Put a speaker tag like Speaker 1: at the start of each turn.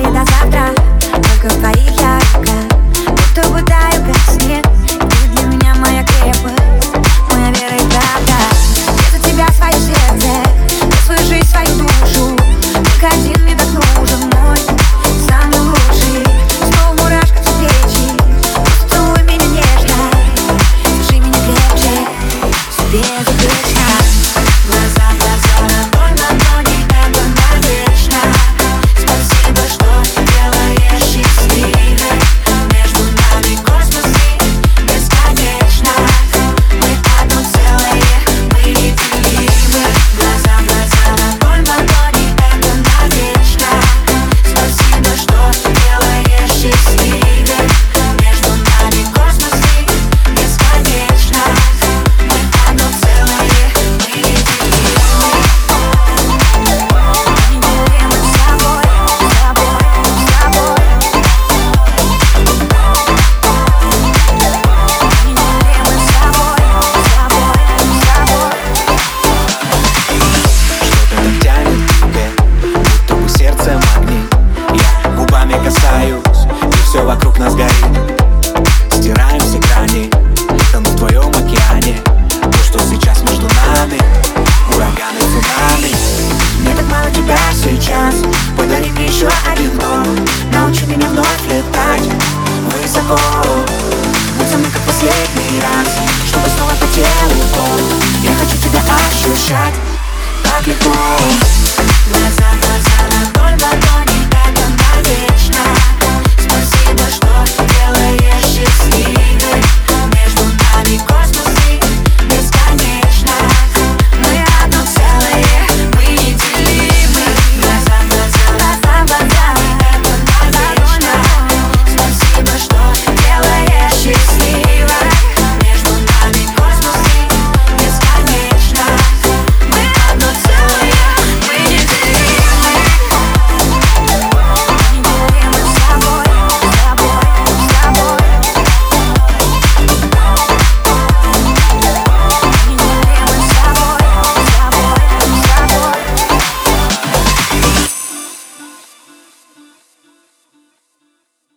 Speaker 1: мне до завтра, только в твоих я рука. Будто бы таю, как снег, ты для меня моя крепость, моя вера и правда. Я за тебя свое сердце, за свою жизнь, свою душу. Только один мне так нужен, мой самый лучший. Снова мурашка в плечи, поцелуй меня нежно, держи меня крепче, себе безупречно. Глаза в глаза, ладонь в ладони, это навечно. Спасибо, что делаешь счастливой. Между нами космосы бесконечно. Мы одно целое, мы неделимы. Глаза в глаза, ладонь в ладони, это навечно. Спасибо, что делаешь счастливой. Между нами космосы бесконечно. Мы одно целое, мы неделимы. Неделимы с собой, с тобой, с тобой. Неделимы с собой, с тобой, с тобой.
Speaker 2: Что-то так тянет к тебе, будто бы сердце магнит. Я губами касаюсь, и все вокруг нас горит. Стираем все грани, тону в твоем океане. То, что сейчас между нами, ураганы, цунами.
Speaker 1: Мне так мало тебя сейчас, подари мне еще один год. Научи меня вновь летать высоко. Будь со мной как последний раз, чтобы снова по телу пол. Я хочу тебя ощущать так легко. Глаза